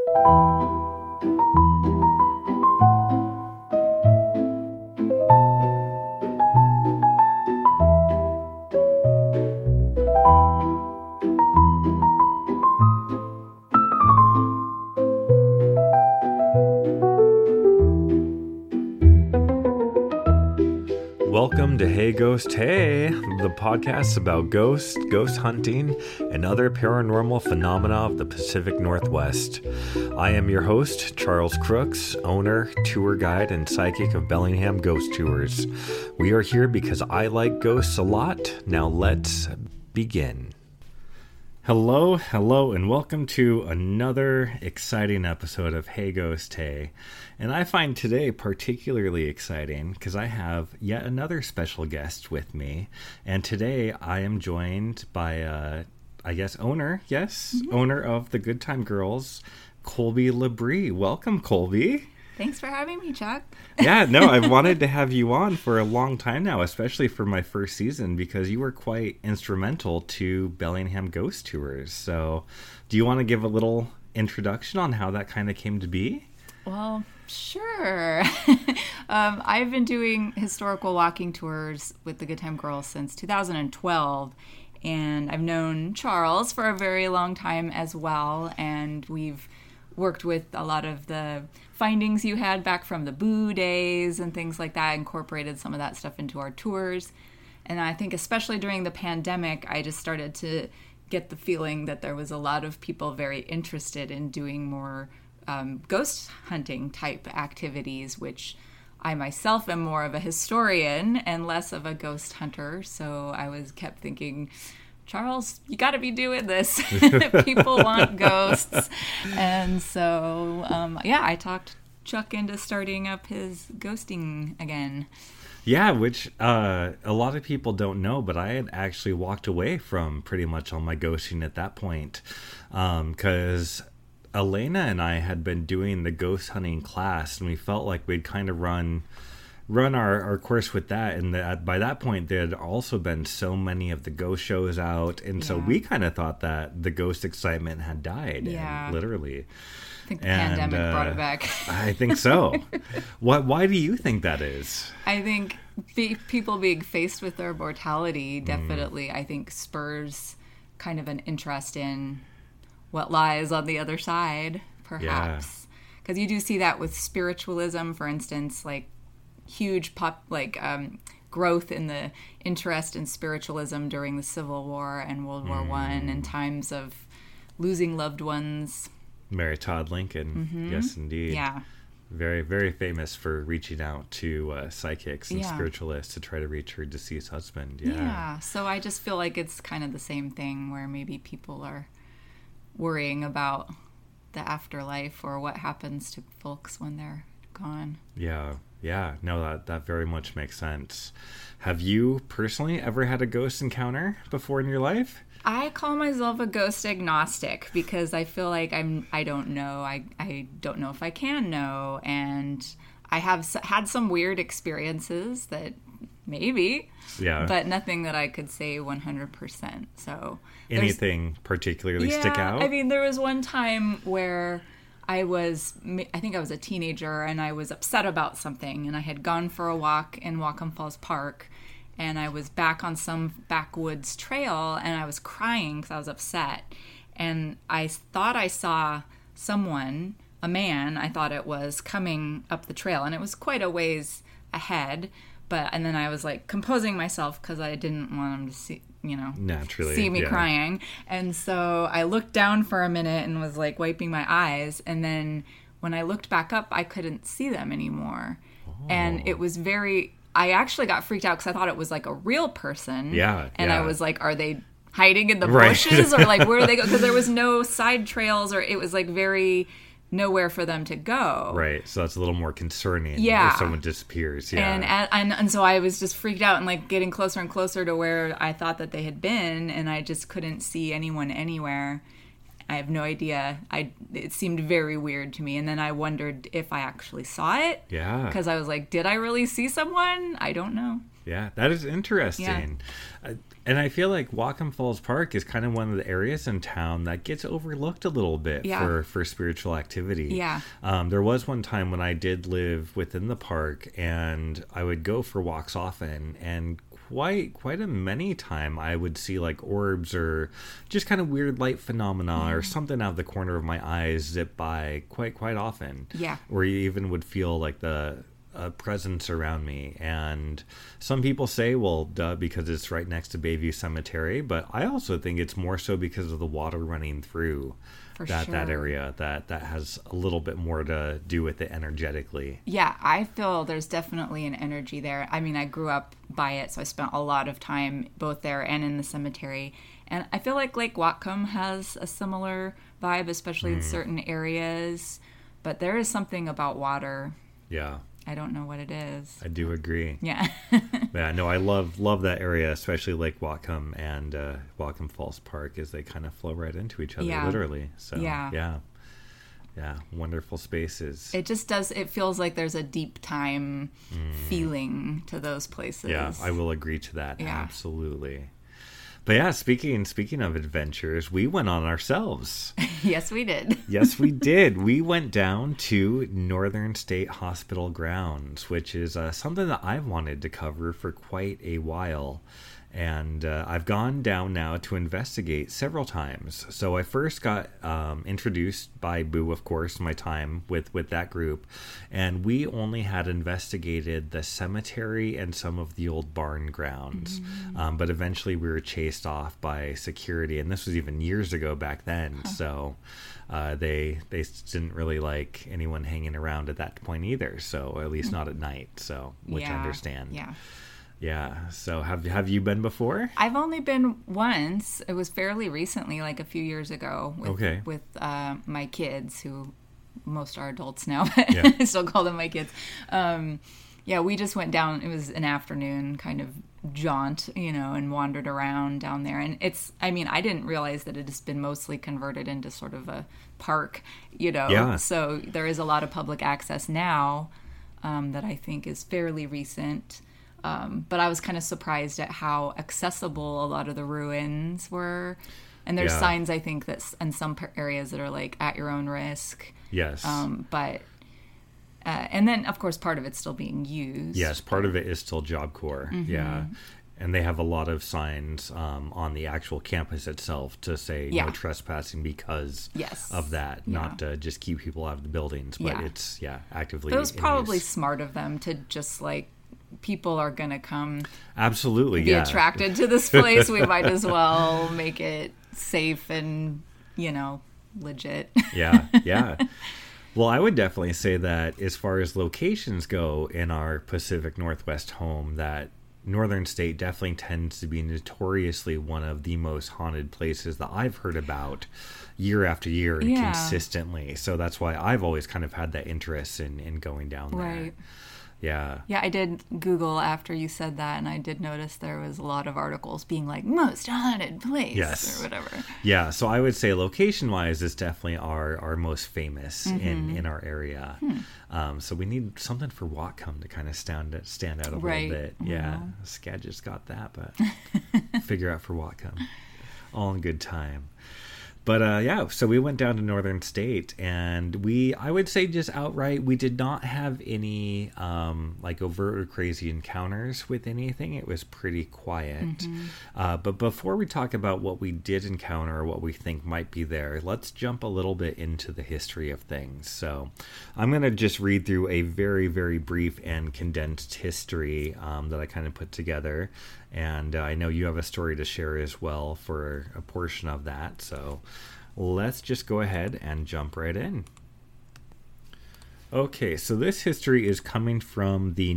Welcome to Hey Ghost Hey, the podcast about ghosts, ghost hunting, and other paranormal phenomena of the Pacific Northwest. I am your host, Charles Crooks, owner, tour guide, and psychic of Bellingham Ghost Tours. We are here because I like ghosts a lot. Now let's begin. Hello, and welcome to another exciting episode of Hey Ghost Hey. And I find today particularly exciting because I have yet another special guest with me. And today I am joined by, owner of the Good Time Girls, Colby Labrie. Welcome, Colby. Thanks for having me, Chuck. Yeah, no, I've wanted to have you on for a long time now, especially for my first season, because you were quite instrumental to Bellingham Ghost Tours. So do you want to give a little introduction on how that kind of came to be? Well, sure. I've been doing historical walking tours with the Good Time Girls since 2012, and I've known Charles for a very long time as well, and we've worked with a lot of the findings you had back from the Boo days and things like that, incorporated some of that stuff into our tours. And I think especially during the pandemic, I just started to get the feeling that there was a lot of people very interested in doing more ghost hunting type activities, which I myself am more of a historian and less of a ghost hunter. So I kept thinking, Charles, you got to be doing this. People want ghosts. And so, I talked Chuck into starting up his ghosting again. Yeah, which a lot of people don't know, but I had actually walked away from pretty much all my ghosting at that point, because Elena and I had been doing the ghost hunting class, and we felt like we'd kind of run our course with that, and by that point there had also been so many of the ghost shows out, and so we kind of thought that the ghost excitement had died. Yeah, literally. I think the pandemic brought it back. I think so. Why do you think that is? I think people being faced with their mortality definitely, I think, spurs kind of an interest in what lies on the other side, perhaps. Because you do see that with spiritualism, for instance, like huge growth in the interest in spiritualism during the Civil War and World War I, and times of losing loved ones. Mary Todd Lincoln, yes, indeed. Yeah. Very, very famous for reaching out to psychics and spiritualists to try to reach her deceased husband. Yeah, so I just feel like it's kind of the same thing where maybe people are worrying about the afterlife or what happens to folks when they're gone. Yeah, no, that very much makes sense. Have you personally ever had a ghost encounter before in your life? I call myself a ghost agnostic because I feel like I don't know. I don't know if I can know. And I have had some weird experiences that maybe, but nothing that I could say 100%. So anything particularly stick out? I mean, there was one time where I think I was a teenager, and I was upset about something, and I had gone for a walk in Whatcom Falls Park, and I was back on some backwoods trail, and I was crying because I was upset, and I thought I saw someone, a man, I thought it was, coming up the trail, and it was quite a ways ahead, and then I was like composing myself because I didn't want him to see, naturally see me crying. And so I looked down for a minute and was like wiping my eyes. And then when I looked back up, I couldn't see them anymore. Oh. And it was I actually got freaked out because I thought it was like a real person. Yeah. And I was like, are they hiding in the bushes or like where do they go? Because there was no side trails, or it was like very nowhere for them to go. Right. So that's a little more concerning if someone disappears. Yeah. And so I was just freaked out and like getting closer and closer to where I thought that they had been, and I just couldn't see anyone anywhere. I have no idea. It seemed very weird to me. And then I wondered if I actually saw it. Yeah. Because I was like, did I really see someone? I don't know. Yeah, that is interesting. Yeah. And I feel like Whatcom Falls Park is kind of one of the areas in town that gets overlooked a little bit for spiritual activity. Yeah. There was one time when I did live within the park, and I would go for walks often, and quite a many time I would see like orbs or just kind of weird light phenomena or something out of the corner of my eyes zip by quite often. Yeah. Or you even would feel like the presence around me. And some people say, well, duh, because it's right next to Bayview Cemetery, but I also think it's more so because of the water running through that area that has a little bit more to do with it energetically. Yeah, I feel there's definitely an energy there. I mean, I grew up by it, so I spent a lot of time both there and in the cemetery. And I feel like Lake Whatcom has a similar vibe, especially in certain areas. But there is something about water. Yeah. I don't know what it is. I do agree. Yeah. Yeah, no, I love that area, especially Lake Whatcom and Whatcom Falls Park, as they kind of flow right into each other, literally. So, yeah, wonderful spaces. It just does, it feels like there's a deep time feeling to those places. Yeah, I will agree to that. Yeah. Absolutely. But yeah, speaking of adventures, we went on ourselves. Yes, we did. Yes, we did. We went down to Northern State Hospital grounds, which is something that I've wanted to cover for quite a while. And I've gone down now to investigate several times. So I first got introduced by Boo, of course, my time with that group. And we only had investigated the cemetery and some of the old barn grounds. But eventually we were chased off by security. And this was even years ago back then. So they didn't really like anyone hanging around at that point either. So at least not at night. So which I understand. Yeah. Yeah. So have you been before? I've only been once. It was fairly recently, like a few years ago, with my kids, who most are adults now, but I still call them my kids. We just went down. It was an afternoon kind of jaunt, and wandered around down there. And I didn't realize that it has been mostly converted into sort of a park, Yeah. So there is a lot of public access now that I think is fairly recent. But I was kind of surprised at how accessible a lot of the ruins were. And there's signs, I think, that in some areas that are like at your own risk. Yes. And then, of course, part of it's still being used. Yes, part of it is still Job Corps. Yeah. And they have a lot of signs on the actual campus itself to say no trespassing because of that, not to just keep people out of the buildings, but it's, actively It was probably smart of them to just like, people are going to come be attracted to this place. We might as well make it safe and, legit. Yeah. Well, I would definitely say that as far as locations go in our Pacific Northwest home, that Northern State definitely tends to be notoriously one of the most haunted places that I've heard about year after year and consistently. So that's why I've always kind of had that interest in going down there. Right. Yeah. Yeah, I did Google after you said that, and I did notice there was a lot of articles being like, most haunted place or whatever. Yeah, so I would say location-wise, it's definitely our most famous in our area. So we need something for Whatcom to kind of stand out a little bit. Yeah, Skagit's got that, but figure out for Whatcom. All in good time. But so we went down to Northern State, and I would say just outright, we did not have any like overt or crazy encounters with anything. It was pretty quiet. But before we talk about what we did encounter or what we think might be there, let's jump a little bit into the history of things. So I'm going to just read through a very, very brief and condensed history that I kind of put together. And I know you have a story to share as well for a portion of that. So let's just go ahead and jump right in. Okay, so this history is coming from the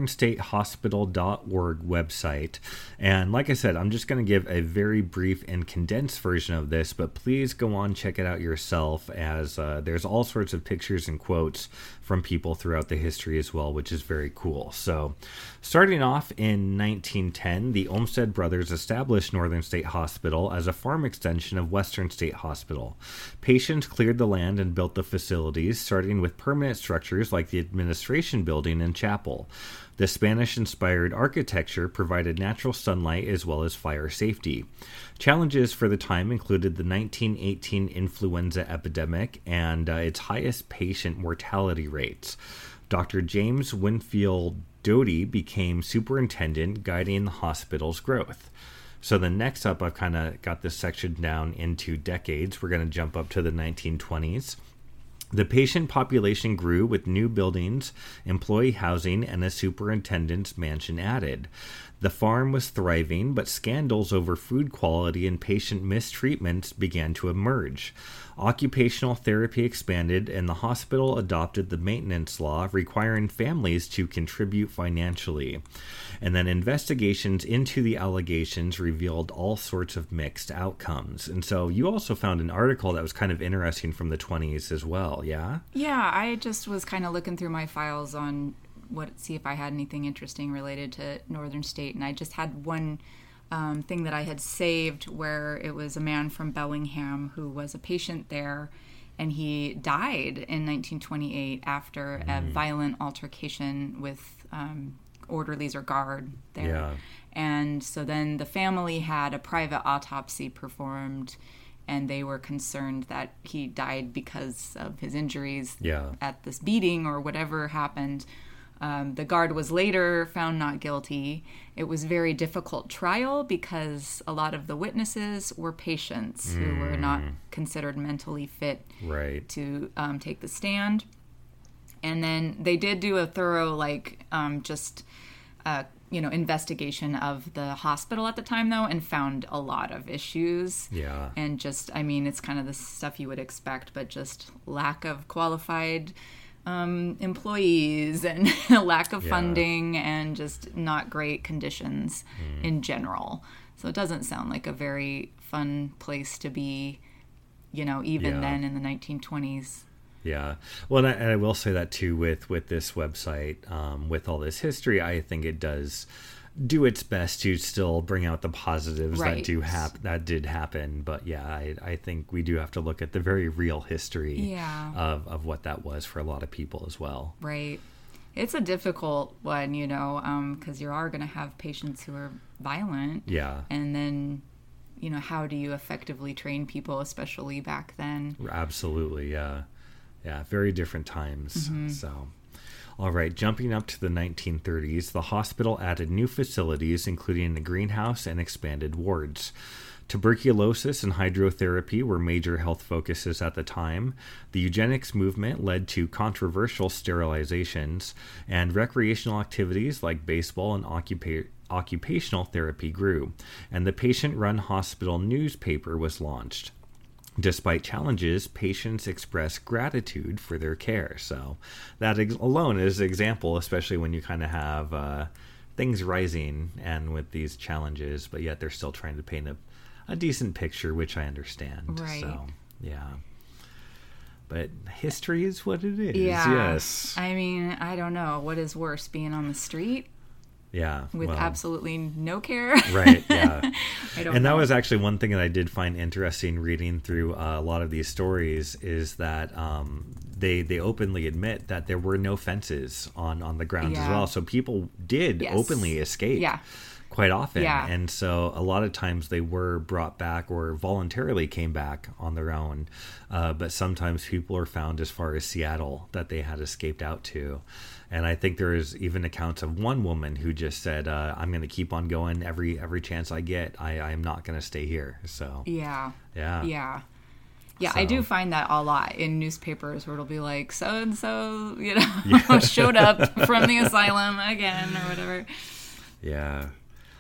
northernstatehospital.org website. And like I said, I'm just going to give a very brief and condensed version of this, but please go on, check it out yourself, as there's all sorts of pictures and quotes from people throughout the history as well, which is very cool. So starting off in 1910, the Olmsted brothers established Northern State Hospital as a farm extension of Western State Hospital. Patients cleared the land and built the facilities, starting with permanent structures like the administration building and chapel. The Spanish-inspired architecture provided natural sunlight as well as fire safety. Challenges for the time included the 1918 influenza epidemic and its highest patient mortality rates. Dr. James Winfield Doty became superintendent, guiding the hospital's growth. So the next up, I've kind of got this section down into decades. We're going to jump up to the 1920s. The patient population grew with new buildings, employee housing, and a superintendent's mansion added. The farm was thriving, but scandals over food quality and patient mistreatments began to emerge. Occupational therapy expanded, and the hospital adopted the maintenance law requiring families to contribute financially. And then investigations into the allegations revealed all sorts of mixed outcomes. And so you also found an article that was kind of interesting from the 20s as well, yeah? Yeah, I just was kind of looking through my files on see if I had anything interesting related to Northern State, and I just had one thing that I had saved where it was a man from Bellingham who was a patient there, and he died in 1928 after a violent altercation with orderlies or guard there. Yeah. And so then the family had a private autopsy performed, and they were concerned that he died because of his injuries at this beating or whatever happened. The guard was later found not guilty. It was a very difficult trial because a lot of the witnesses were patients who were not considered mentally fit to take the stand. And then they did do a thorough, investigation of the hospital at the time, though, and found a lot of issues. Yeah. And it's kind of the stuff you would expect, but just lack of qualified employees and lack of funding and just not great conditions in general. So it doesn't sound like a very fun place to be, even then in the 1920s. Yeah. Well, and I will say that too with this website, with all this history, I think it does do its best to still bring out the positives that did happen. But yeah, I think we do have to look at the very real history of what that was for a lot of people as well. Right. It's a difficult one, because you are going to have patients who are violent. Yeah. And then, how do you effectively train people, especially back then? Absolutely. Yeah. Yeah. Very different times. So. All right, jumping up to the 1930s, the hospital added new facilities, including a greenhouse and expanded wards. Tuberculosis and hydrotherapy were major health focuses at the time. The eugenics movement led to controversial sterilizations, and recreational activities like baseball and occupational therapy grew, and the patient-run hospital newspaper was launched. Despite challenges, patients express gratitude for their care. So that alone is an example, especially when you kind of have things rising and with these challenges, but yet they're still trying to paint a decent picture, which I understand. Right. So, yeah. But history is what it is. Yeah. Yes. I mean, I don't know. What is worse, being on the street? Yeah. With absolutely no care. Right, yeah. I don't know. That was actually one thing that I did find interesting reading through a lot of these stories is that they openly admit that there were no fences on the grounds as well. So people did openly escape. Yeah. Quite often. Yeah. And so a lot of times they were brought back or voluntarily came back on their own. But sometimes people are found as far as Seattle that they had escaped out to. And I think there is even accounts of one woman who just said, I'm going to keep on going every chance I get. I'm not going to stay here. So yeah. So. I do find that a lot in newspapers where it'll be like, so-and-so, showed up from the asylum again or whatever. Yeah.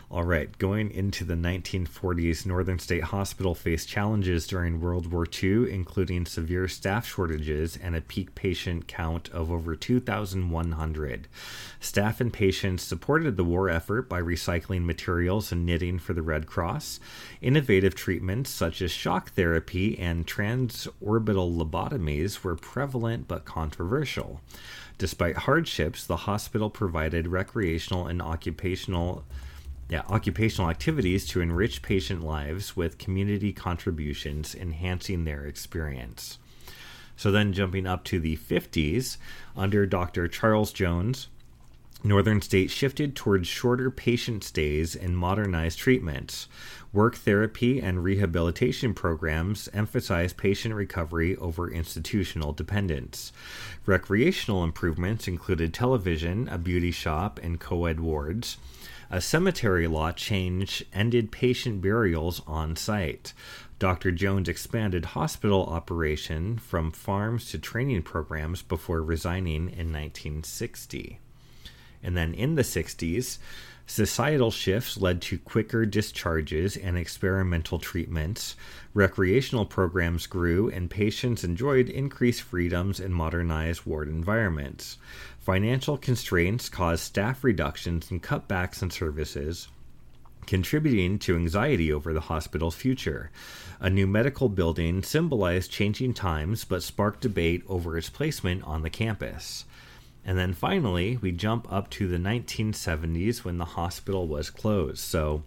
All right, going into the 1940s, Northern State Hospital faced challenges during World War II, including severe staff shortages and a peak patient count of over 2,100. Staff and patients supported the war effort by recycling materials and knitting for the Red Cross. Innovative treatments such as shock therapy and transorbital lobotomies were prevalent but controversial. Despite hardships, the hospital provided recreational and occupational activities to enrich patient lives with community contributions, enhancing their experience. So then jumping up to the 50s, under Dr. Charles Jones, Northern State shifted towards shorter patient stays and modernized treatments. Work therapy and rehabilitation programs emphasize patient recovery over institutional dependence. Recreational improvements included television, a beauty shop, and co-ed wards. A cemetery law change ended patient burials on site. Dr. Jones expanded hospital operation from farms to training programs before resigning in 1960. And then in the 60s, societal shifts led to quicker discharges and experimental treatments. Recreational programs grew, and patients enjoyed increased freedoms in modernized ward environments. Financial constraints caused staff reductions and cutbacks in services, contributing to anxiety over the hospital's future. A new medical building symbolized changing times but sparked debate over its placement on the campus. And then finally, we jump up to the 1970s when the hospital was closed. So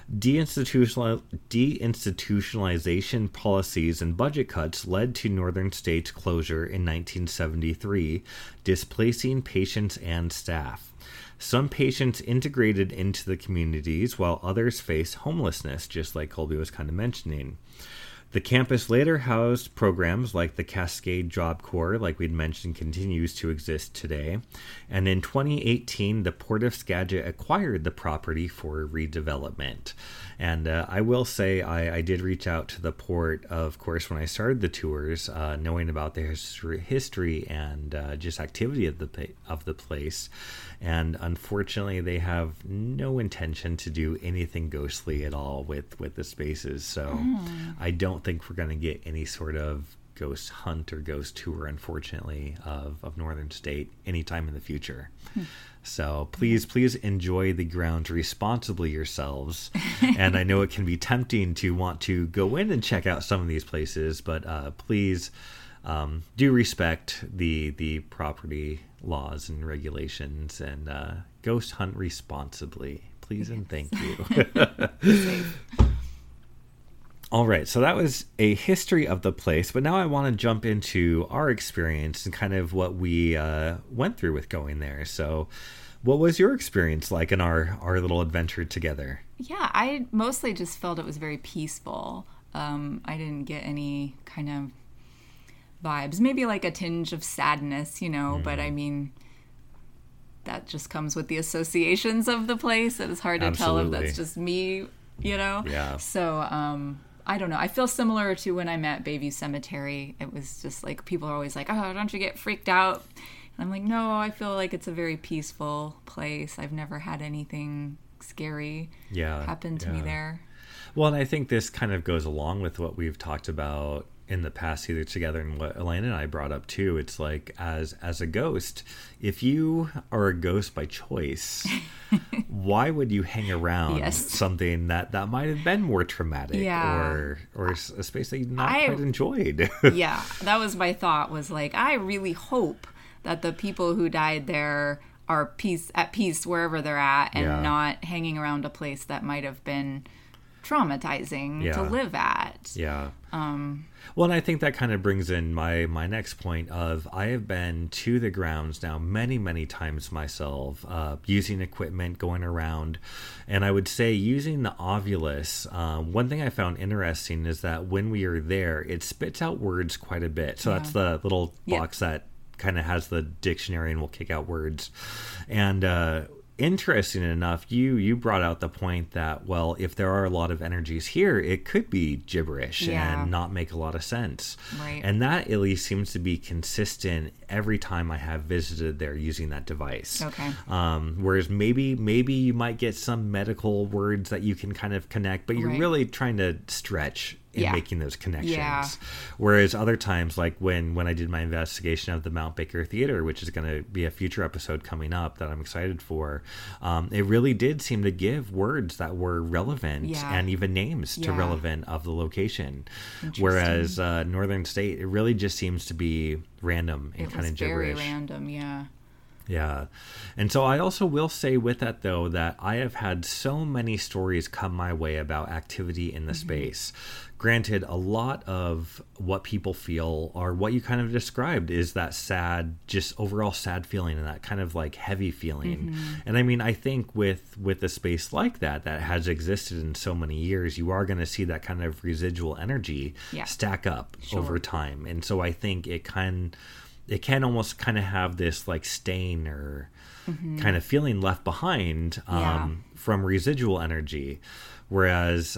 deinstitutionalization policies and budget cuts led to Northern State's closure in 1973, displacing patients and staff. Some patients integrated into the communities while others faced homelessness, just like Colby was kind of mentioning. The campus later housed programs like the Cascade Job Corps, like we'd mentioned, continues to exist today. And in 2018, the Port of Skagit acquired the property for redevelopment. And I will say I did reach out to the port, of course, when I started the tours, knowing about the history and just activity of the place. And unfortunately, they have no intention to do anything ghostly at all with the spaces. So I don't think we're going to get any sort of ghost hunt or ghost tour, unfortunately, of Northern State anytime in the future. So please enjoy the grounds responsibly yourselves. And I know it can be tempting to want to go in and check out some of these places, but please do respect the property laws and regulations, and ghost hunt responsibly, please and thank you. All right, so that was a history of the place, but now I want to jump into our experience and kind of what we went through with going there. So what was your experience like in our little adventure together? Yeah, I mostly just felt it was very peaceful. I didn't get any kind of vibes, maybe like a tinge of sadness, but I mean, that just comes with the associations of the place. It is hard to tell if that's just me, Yeah. So, I don't know. I feel similar to when I'm at Bayview Cemetery. It was just like, people are always like, oh, don't you get freaked out? And I'm like, no, I feel like it's a very peaceful place. I've never had anything scary happen to me there. Well, and I think this kind of goes along with what we've talked about in the past, either together and what Elena and I brought up too. It's like, as a ghost, if you are a ghost by choice, why would you hang around something that might have been more traumatic or a space that you not quite enjoyed? Yeah, that was my thought, was like, I really hope that the people who died there are at peace wherever they're at, and not hanging around a place that might have been traumatizing to live at. Well, and I think that kind of brings in my next point of, I have been to the grounds now many, many times myself, using equipment, going around, and I would say using the Ovilus. One thing I found interesting is that when we are there, it spits out words quite a bit. So that's the little box that kind of has the dictionary and will kick out words. And interesting enough, you brought out the point that, well, if there are a lot of energies here, it could be gibberish and not make a lot of sense. Right. And that at least seems to be consistent every time I have visited there using that device. Okay. Whereas maybe you might get some medical words that you can kind of connect, but you're really trying to stretch in making those connections. Yeah. Whereas other times, like when I did my investigation of the Mount Baker Theater, which is going to be a future episode coming up that I'm excited for, it really did seem to give words that were relevant and even names to relevant of the location. Whereas Northern State, it really just seems to be random and kind of gibberish. Very random, yeah. Yeah. And so I also will say with that, though, that I have had so many stories come my way about activity in the space. Granted, a lot of what people feel, or what you kind of described, is that sad, just overall sad feeling and that kind of like heavy feeling. And I mean, I think with a space like that has existed in so many years, you are going to see that kind of residual energy stack up over time. And so I think it can almost kind of have this like stain or kind of feeling left behind from residual energy. Whereas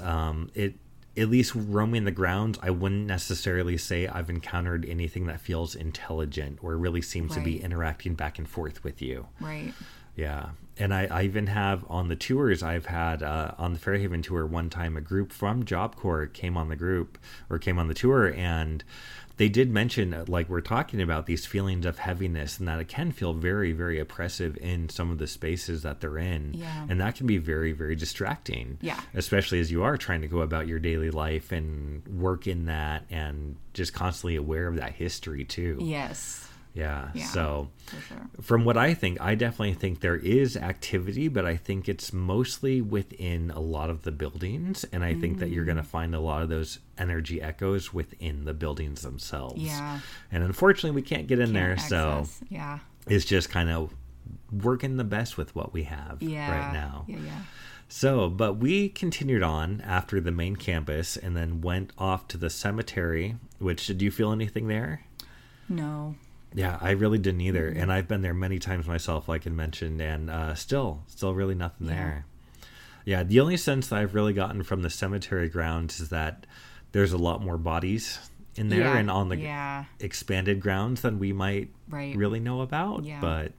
at least roaming the grounds, I wouldn't necessarily say I've encountered anything that feels intelligent or really seems to be interacting back and forth with you. Right. Yeah. And I even have on the tours I've had on the Fairhaven tour one time, a group from Job Corps came on the tour, and they did mention, like we're talking about, these feelings of heaviness and that it can feel very, very oppressive in some of the spaces that they're in. Yeah. And that can be very, very distracting. Yeah. Especially as you are trying to go about your daily life and work in that and just constantly aware of that history too. Yes. Yeah. So from what I think, I definitely think there is activity, but I think it's mostly within a lot of the buildings. And I think that you're going to find a lot of those energy echoes within the buildings themselves. Yeah. And unfortunately, we can't get in there. So it's just kind of working the best with what we have right now. Yeah. So, but we continued on after the main campus and then went off to the cemetery, which, did you feel anything there? No. Yeah, I really didn't either. And I've been there many times myself, like I mentioned, and still really nothing there. Yeah, the only sense that I've really gotten from the cemetery grounds is that there's a lot more bodies in there and on the expanded grounds than we might really know about. Yeah. But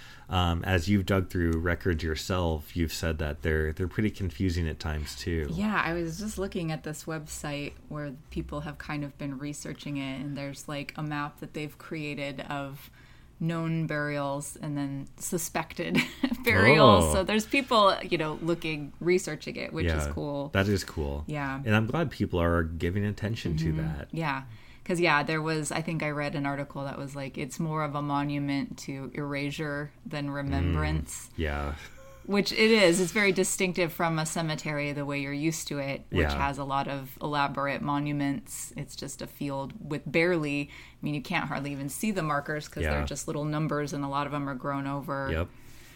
as you've dug through records yourself, you've said that they're pretty confusing at times too. Yeah, I was just looking at this website where people have kind of been researching it, and there's like a map that they've created of known burials and then suspected burials. So there's people, researching it, which is cool. That is cool. Yeah. And I'm glad people are giving attention to that. Yeah. Because, there was, I think I read an article that was like, it's more of a monument to erasure than remembrance. Yeah. Which it is. It's very distinctive from a cemetery the way you're used to it, which has a lot of elaborate monuments. It's just a field with barely, you can't hardly even see the markers because they're just little numbers and a lot of them are grown over. Yep.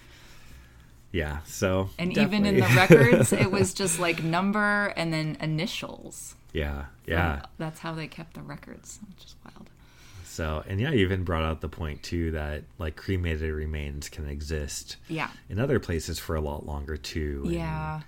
Yeah, so and definitely. Even in the records, it was just like number and then initials. Yeah. That's how they kept the records, which is wild. So, and you even brought out the point too that like cremated remains can exist in other places for a lot longer too. Yeah.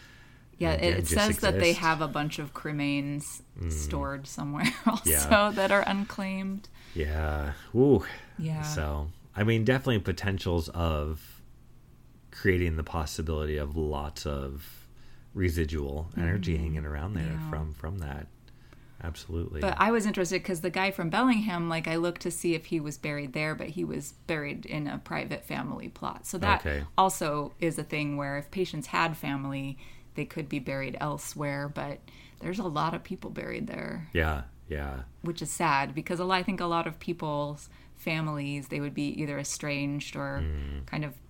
It says that they have a bunch of cremains stored somewhere also that are unclaimed. Yeah. Ooh. Yeah. So, I mean, definitely potentials of creating the possibility of lots of residual energy hanging around there from that. Absolutely. But I was interested because the guy from Bellingham, like I looked to see if he was buried there, but he was buried in a private family plot. So that also is a thing where if patients had family, they could be buried elsewhere, but there's a lot of people buried there. Yeah. Which is sad because I think a lot of people's families, they would be either estranged or kind of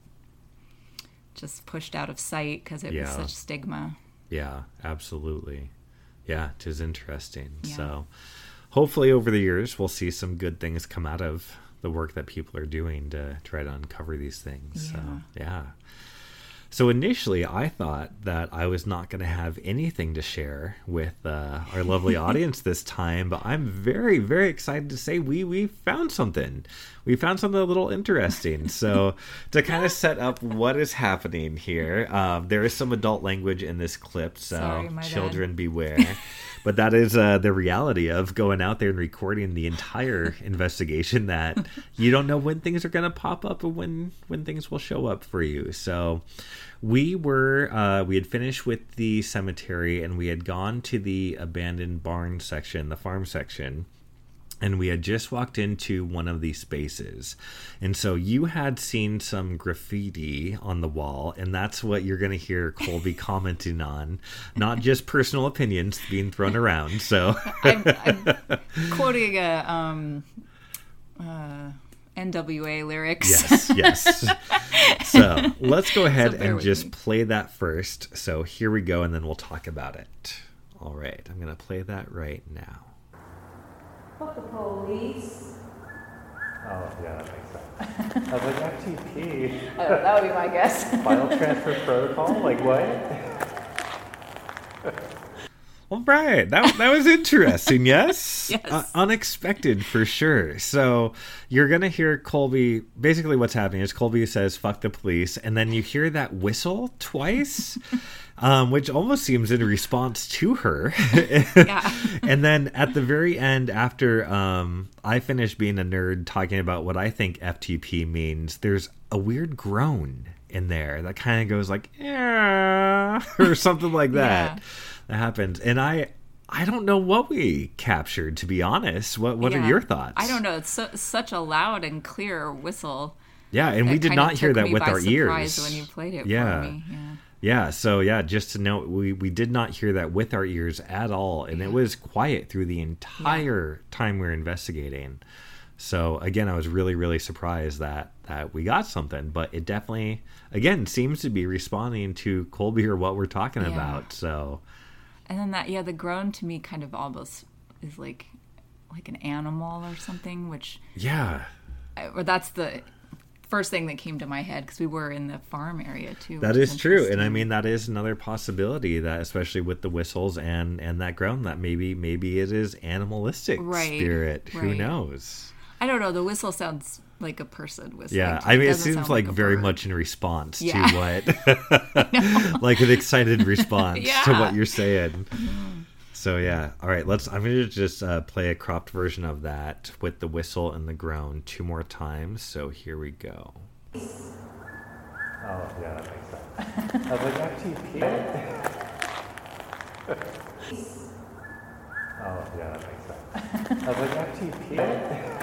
just pushed out of sight because it was such stigma. Yeah, absolutely. Yeah, it is interesting. Yeah. So hopefully over the years we'll see some good things come out of the work that people are doing to try to uncover these things. Yeah. So So initially, I thought that I was not going to have anything to share with our lovely audience this time, but I'm very, very excited to say we found something. We found something a little interesting. So to kind of set up what is happening here, there is some adult language in this clip, so Sorry, my children bad. beware. But that is the reality of going out there and recording the entire investigation, that you don't know when things are going to pop up and when things will show up for you. So we had finished with the cemetery, and we had gone to the abandoned barn section, the farm section. And we had just walked into one of these spaces. And so you had seen some graffiti on the wall, and that's what you're going to hear Colby commenting on, not just personal opinions being thrown around. So I'm quoting a NWA lyrics. Yes. So let's go ahead So bear and with just me. play that first. So here we go, and then we'll talk about it. All right, I'm going to play that right now. Fuck the police. Oh, yeah, that makes sense. I was like, FTP, That would be my guess. file transfer protocol? Like, what? All right, that was interesting, yes? Yes. Unexpected, for sure. So you're going to hear Colby, basically what's happening is Colby says, fuck the police, and then you hear that whistle twice, which almost seems in response to her. Yeah. And then at the very end, after I finished being a nerd talking about what I think FTP means, there's a weird groan in there that kind of goes like, yeah, or something like that. Yeah. That happens. And I don't know what we captured, to be honest. What are Yeah. your thoughts? I don't know. It's such a loud and clear whistle. Yeah, and we It did kind of not hear took that me with by our surprise ears. when you played it Yeah. for me. Yeah. Yeah, so just to note, we did not hear that with our ears at all, and it was quiet through the entire time we were investigating. So again, I was really, really surprised that we got something, but it definitely, again, seems to be responding to Colby or what we're talking Yeah. about. So And then the groan to me kind of almost is like an animal or something, which yeah, or that's the first thing that came to my head because we were in the farm area too. that which is true. And I interesting. mean, that is another possibility, that especially with the whistles and that groan, that maybe it is animalistic Right, spirit. Who right. knows? I don't know. The whistle sounds like a person whistling. Yeah, to I mean, it doesn't seems sound like a very bird. much in response Yeah. to what, like an excited response to Yeah. what you're saying. So yeah, all right. I'm gonna just play a cropped version of that with the whistle and the groan 2 more times. So here we go. Oh yeah, that makes sense. I was like, FTP. Oh yeah, that makes sense. I was like, FTP.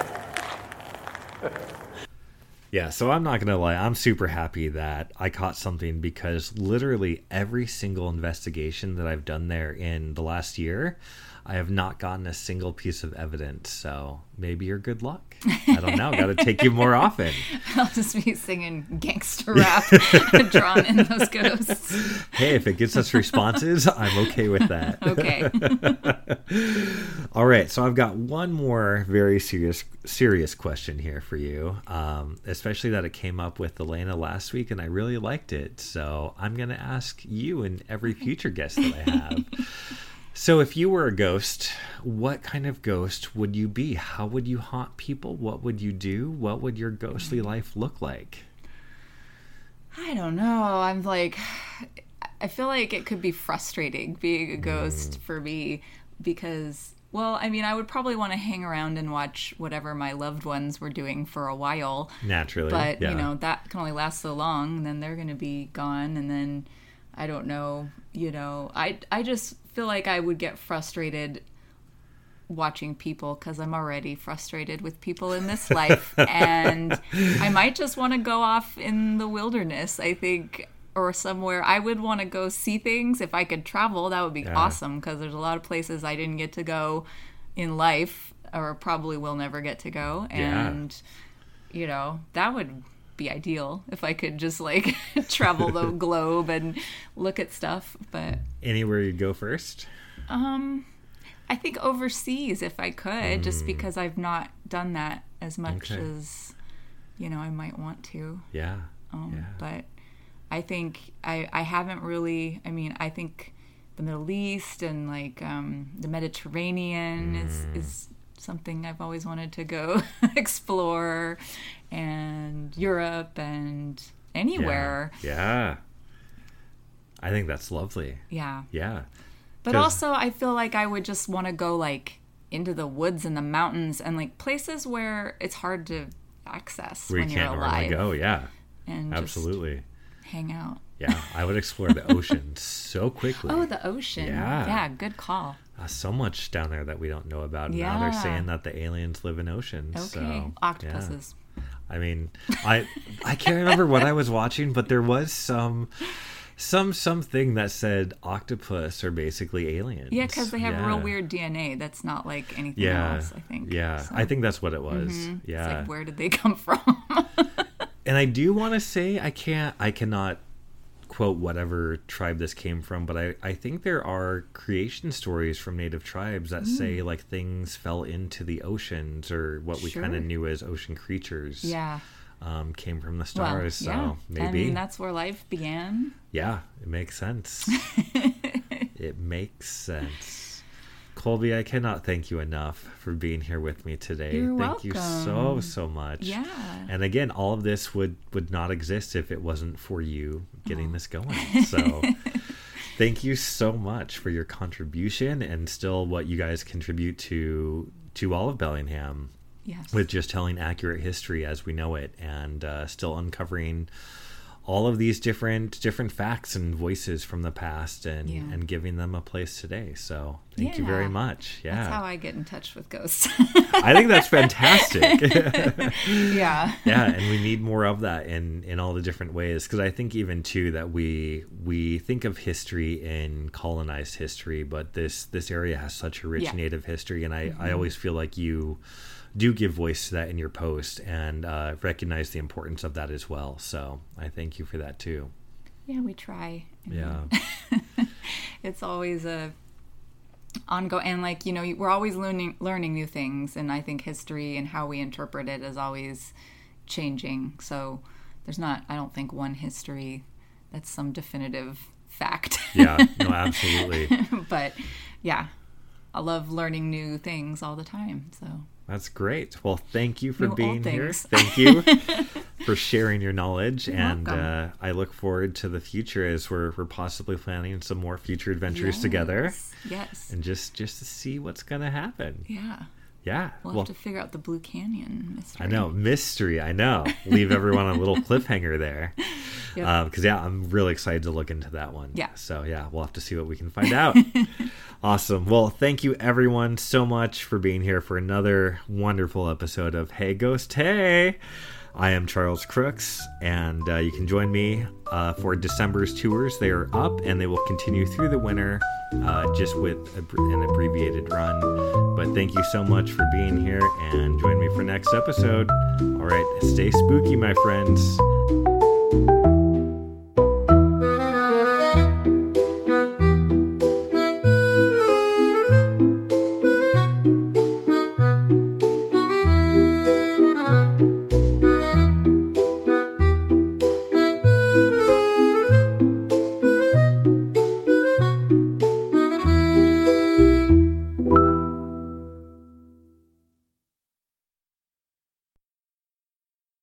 Yeah, so I'm not going to lie. I'm super happy that I caught something, because literally every single investigation that I've done there in the last year, I have not gotten a single piece of evidence. So maybe you're good luck. I don't know. Got to take you more often. I'll just be singing gangster rap drawn in those ghosts. Hey, if it gets us responses, I'm okay with that. Okay. All right, so I've got one more very serious question here for you, especially that it came up with Elena last week, and I really liked it. So I'm going to ask you and every future guest that I have. So if you were a ghost, what kind of ghost would you be? How would you haunt people? What would you do? What would your ghostly life look like? I don't know. I feel like it could be frustrating being a ghost for me because, well, I mean, I would probably want to hang around and watch whatever my loved ones were doing for a while. Naturally. But, yeah. that can only last so long, and then they're going to be gone, and then, I don't know, I just feel like I would get frustrated watching people because I'm already frustrated with people in this life, and I might just want to go off in the wilderness, I think, or somewhere. I would want to go see things. If I could travel, that would be awesome, because there's a lot of places I didn't get to go in life, or probably will never get to go, and that would be ideal if I could just travel the globe and look at stuff. But Anywhere you'd go first? I think overseas if I could, just because I've not done that as much Okay. as I might want to. Yeah. But I think I haven't really, I mean, I think the Middle East and like the Mediterranean is something I've always wanted to go explore, and Europe and anywhere. Yeah. I think that's lovely. Yeah. Yeah. But also I feel like I would just want to go like into the woods and the mountains and like places where it's hard to access where when you you're can't alive. normally go. Yeah. And Absolutely. just hang out. Yeah. I would explore the ocean so quickly. Oh, the ocean. Yeah. Yeah, good call. So much down there that we don't know about. Now they're saying that the aliens live in oceans. Okay. So, Octopuses. yeah. I mean, I can't remember what I was watching, but there was something that said octopus are basically aliens. Yeah, because they have real weird DNA. That's not like anything else, I think. Yeah, So, I think that's what it was. Yeah. It's like, where did they come from? And I do want to say, I cannot quote whatever tribe this came from, but I think there are creation stories from native tribes that say like things fell into the oceans, or what we kind of knew as ocean creatures. Yeah. Came from the stars. Well, So maybe. I mean, that's where life began. Yeah, it makes sense. It makes sense. Colby, I cannot thank you enough for being here with me today. You're Thank you so much. Yeah. And again, all of this would not exist if it wasn't for you getting this going. So thank you so much for your contribution, and still what you guys contribute to all of Bellingham. Yes. With just telling accurate history as we know it, and still uncovering all of these different facts and voices from the past, and giving them a place today. So thank you very much. Yeah, that's how I get in touch with ghosts. I think that's fantastic. Yeah. Yeah, and we need more of that in all the different ways, because I think even too that we think of history in colonized history, but this area has such a rich native history, and I always feel like you do give voice to that in your post, and recognize the importance of that as well. So I thank you for that too. Yeah, we try. Yeah. It's always a ongoing, and like, you know, we're always learning new things, and I think history and how we interpret it is always changing. So there's not, I don't think, one history that's some definitive fact. Yeah, no, absolutely. But yeah, I love learning new things all the time. So that's great. Well, thank you for New being old here. things. Thank you for sharing your knowledge. You're and welcome. I look forward to the future, as we're possibly planning some more future adventures together. Yes. And just to see what's going to happen. Yeah. Yeah. We'll have to figure out the Blue Canyon mystery. I know. Mystery. I know. Leave everyone on a little cliffhanger there. Yep. Because, I'm really excited to look into that one. Yeah. So, we'll have to see what we can find out. Awesome. Well, thank you everyone so much for being here for another wonderful episode of Hey Ghost Hey. I am Charles Crooks, and you can join me for December's tours. They are up, and they will continue through the winter, just with an abbreviated run. But thank you so much for being here, and join me for next episode. All right, stay spooky, my friends.